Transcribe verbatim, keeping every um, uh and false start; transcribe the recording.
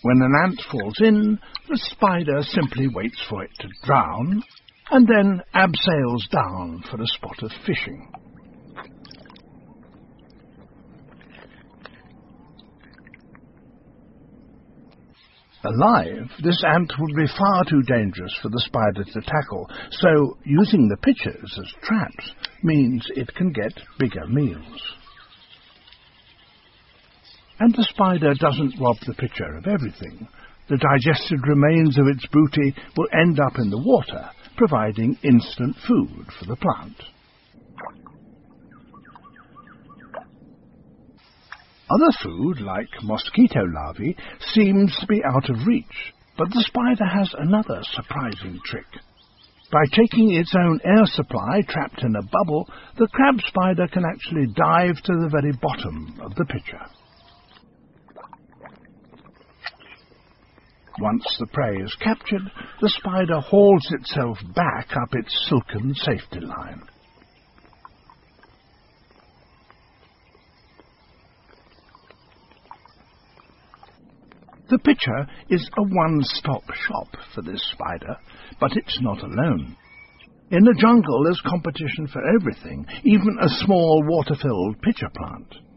When an ant falls in, the spider simply waits for it to drown, and then abseils down for a spot of fishing. Alive, this ant would be far too dangerous for the spider to tackle, so using the pitchers as traps means it can get bigger meals. And the spider doesn't rob the pitcher of everything. The digested remains of its booty will end up in the water, providing instant food for the plant. Other food, like mosquito larvae, seems to be out of reach, but the spider has another surprising trick. By taking its own air supply trapped in a bubble, the crab spider can actually dive to the very bottom of the pitcher. Once the prey is captured, the spider hauls itself back up its silken safety line. The pitcher is a one-stop shop for this spider, but it's not alone. In the jungle there's competition for everything, even a small water-filled pitcher plant.